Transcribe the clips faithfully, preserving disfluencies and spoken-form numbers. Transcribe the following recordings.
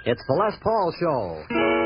It's the Les Paul Show.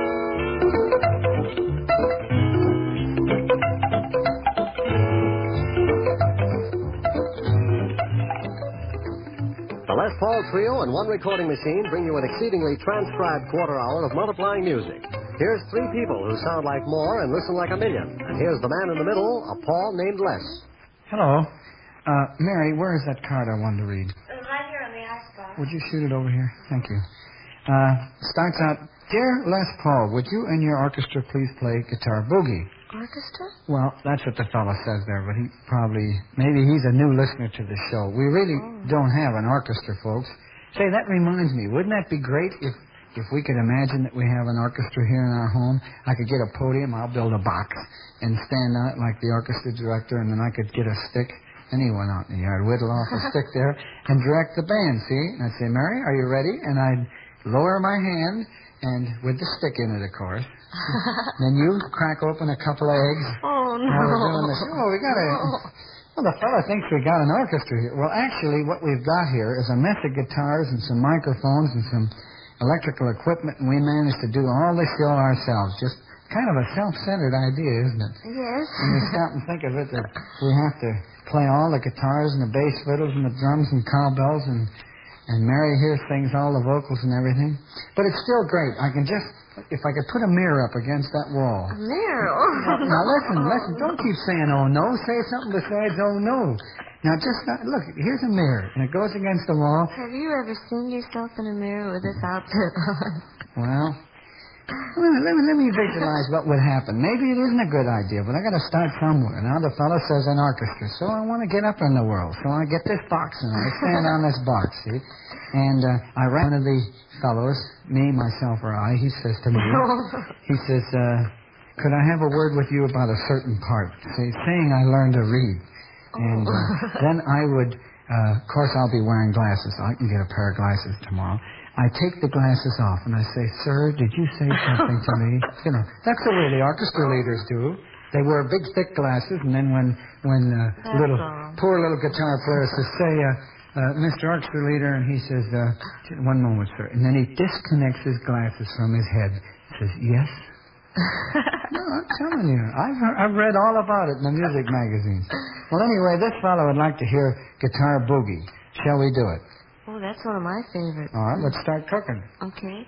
The Les Paul Trio and one recording machine bring you an exceedingly transcribed quarter hour of multiplying music. Here's three people who sound like more and listen like a million. And here's the man in the middle, a Paul named Les. Hello. Uh, Mary, where is that card I wanted to read? It was right here on the icebox. Would you shoot it over here? Thank you. Uh, starts out, Dear Les Paul, would you and your orchestra please play Guitar Boogie? Orchestra? Well, that's what the fellow says there, but he probably, maybe he's a new listener to the show. We really oh. don't have an orchestra, folks. Say, that reminds me, wouldn't that be great if if we could imagine that we have an orchestra here in our home? I could get a podium, I'll build a box, and stand on it like the orchestra director, and then I could get a stick, anyone out in the yard, whittle off a stick there, and direct the band, see? And I'd say, Mary, are you ready? And I'd lower my hand, and with the stick in it, of course. Then you crack open a couple of eggs. Oh, no. While we're doing this. Oh, we got a... Well, the fellow thinks we got an orchestra here. Well, actually, what we've got here is a mess of guitars and some microphones and some electrical equipment, and we managed to do all this show ourselves. Just kind of a self-centered idea, isn't it? Yes. When you stop and think of it, that we have to play all the guitars and the bass fiddles and the drums and cowbells, and and Mary here sings all the vocals and everything. But it's still great. I can just, if I could put a mirror up against that wall. A mirror? Now, now listen, listen. Don't keep saying, oh, no. Say something besides, oh, no. Now, just, uh, look, here's a mirror, and it goes against the wall. Have you ever seen yourself in a mirror with this outfit on? Well, let me, let me, let me visualize what would happen. Maybe it isn't a good idea, but I got to start somewhere. Now, the fellow says an orchestra, so I want to get up in the world. So I get this box, and I stand on this box, see? And uh, I rap one of the fellows, me, myself, or I, he says to me, he says, uh, could I have a word with you about a certain part? See, saying I learned to read. And uh, then I would, uh, of course, I'll be wearing glasses. I can get a pair of glasses tomorrow. I take the glasses off and I say, sir, did you say something to me? You know, that's the way the orchestra leaders do. They wear big, thick glasses, and then when when uh, little all. poor little guitar player says, say, uh, uh, Mister Orchestra leader, and he says, uh, one moment, sir. And then he disconnects his glasses from his head. He says, yes? No, I'm telling you. I've, I've read all about it in the music magazines. Well, anyway, this fellow would like to hear Guitar Boogie. Shall we do it? Oh, that's one of my favorites. All right, let's start cooking. Okay.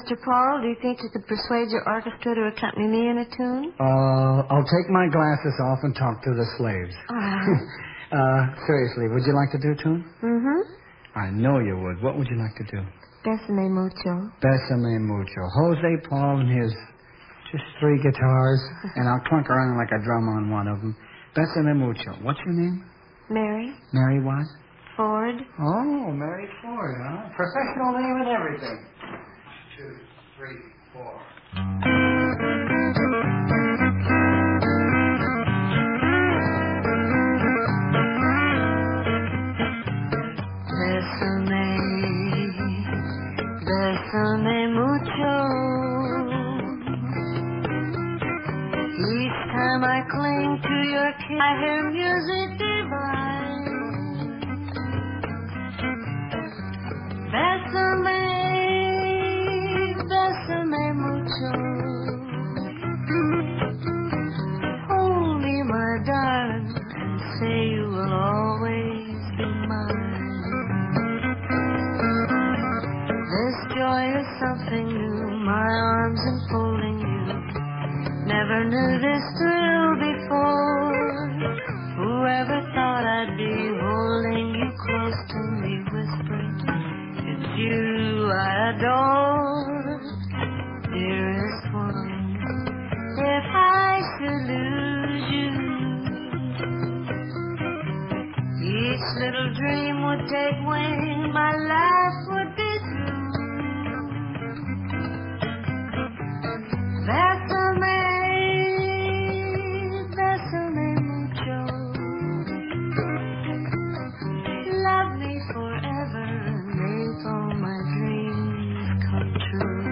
Mister Paul, do you think you could persuade your orchestra to accompany me in a tune? Uh, I'll take my glasses off and talk to the slaves. Uh, uh, seriously, would you like to do a tune? mm-hmm. I know you would. What would you like to do? Besame mucho. Besame mucho. Jose Paul and his just three guitars, and I'll clunk around like a drum on one of them. Besame mucho. What's your name? Mary. Mary what? Ford. Oh, Mary Ford, huh? Professional name and everything. Two, three, four. Besame, besame mucho. Each time I cling to your kiss, I hear music divine. Besame, besame mucho. Hold me, my darling, and say you will always be mine. This joy is something new, my arms enfolding you. Never knew this thrill before. Whoever thought I'd be holding you close to me, whispering, it's you I adore, dearest one. If I should lose you, each little dream would take wing, my life would be through. Besame, besame mucho. Love me forever and make all my dreams come true.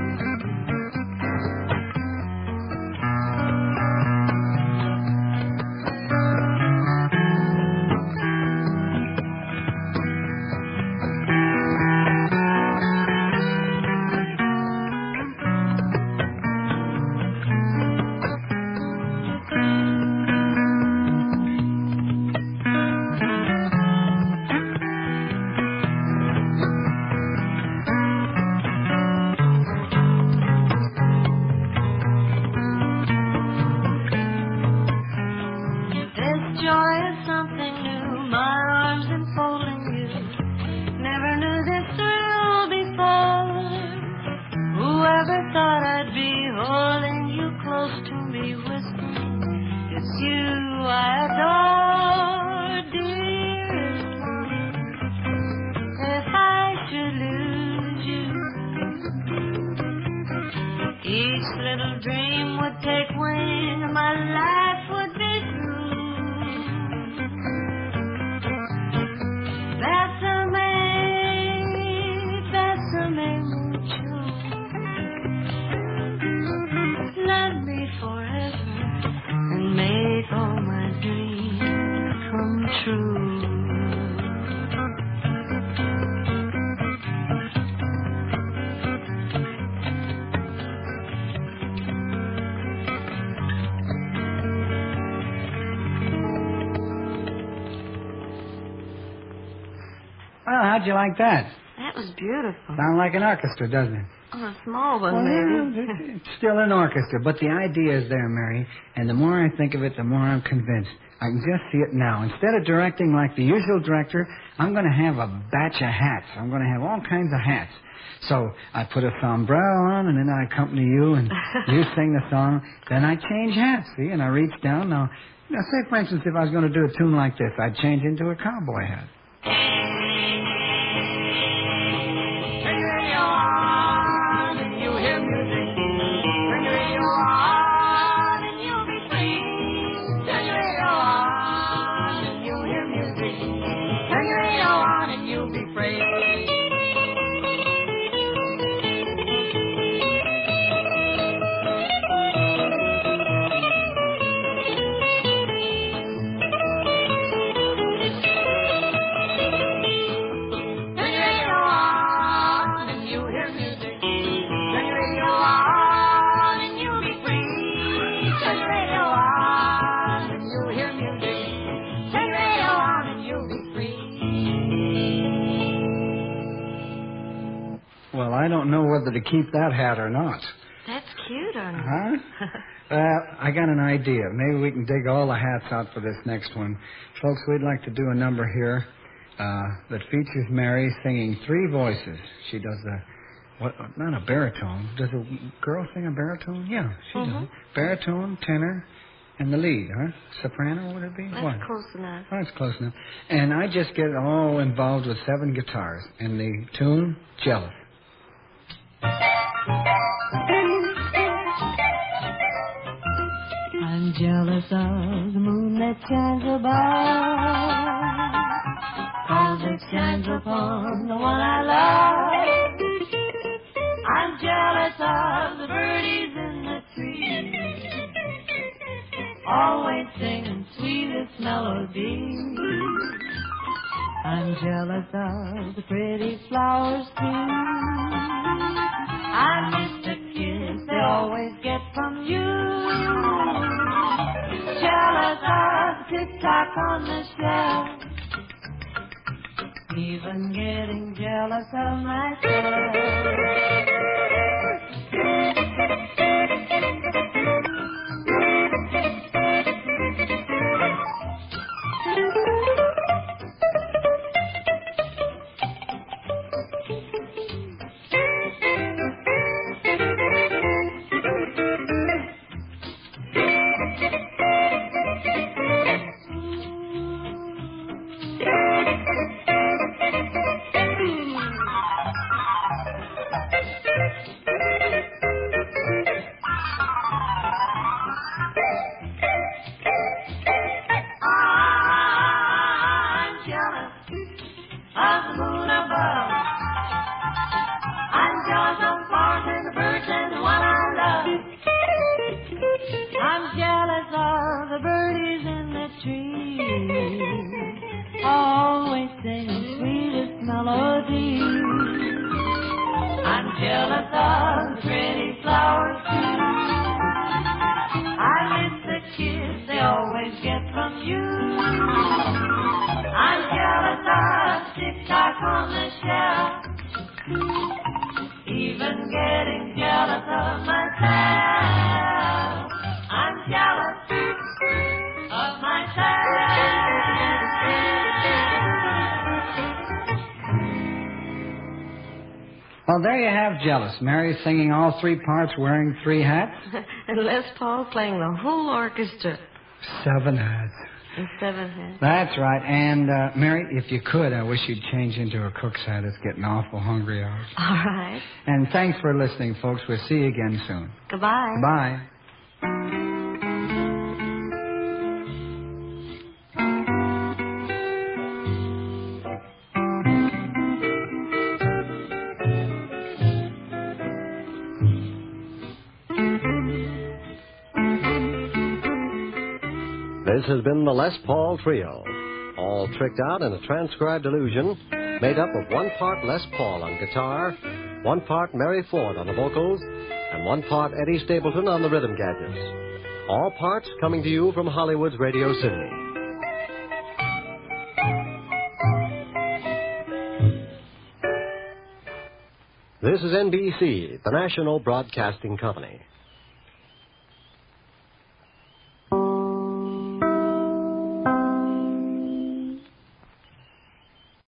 How'd you like that? That was beautiful. Sound like an orchestra, doesn't it? Oh, a small one, well, maybe. It's still an orchestra, but the idea is there, Mary. And the more I think of it, the more I'm convinced. I can just see it now. Instead of directing like the usual director, I'm going to have a batch of hats. I'm going to have all kinds of hats. So I put a sombrero on, and then I accompany you, and you sing the song. Then I change hats, see, and I reach down. Now, now, say, for instance, if I was going to do a tune like this, I'd change into a cowboy hat. I don't know whether to keep that hat or not. That's cute, Arnold. Huh? Uh, I got an idea. Maybe we can dig all the hats out for this next one. Folks, we'd like to do a number here uh, that features Mary singing three voices. She does the, what, not a baritone. Does a girl sing a baritone? Yeah, she Mm-hmm. does. Baritone, tenor, and the lead, huh? Soprano, would it be? That's what? close enough. Oh, that's close enough. And I just get all involved with seven guitars. And the tune, Jealous. I'm jealous of the moon that shines above, 'cause it shines upon the one I love. I'm jealous of the birdies in the trees, always singing sweetest melodies. I'm jealous of the pretty flowers too. I miss the kiss they always get from you. Jealous of the tick-tock on the shelf, even getting jealous of myself. Well, there you have Jealous. Mary singing all three parts, wearing three hats. And Les Paul playing the whole orchestra. Seven hats. And seven hats. That's right. And, uh, Mary, if you could, I wish you'd change into a cook's hat. It's getting awful hungry out. All right. And thanks for listening, folks. We'll see you again soon. Goodbye. Bye. This has been the Les Paul Trio, all tricked out in a transcribed illusion, made up of one part Les Paul on guitar, one part Mary Ford on the vocals, and one part Eddie Stapleton on the rhythm gadgets. All parts coming to you from Hollywood's Radio City. This is N B C, the national broadcasting company.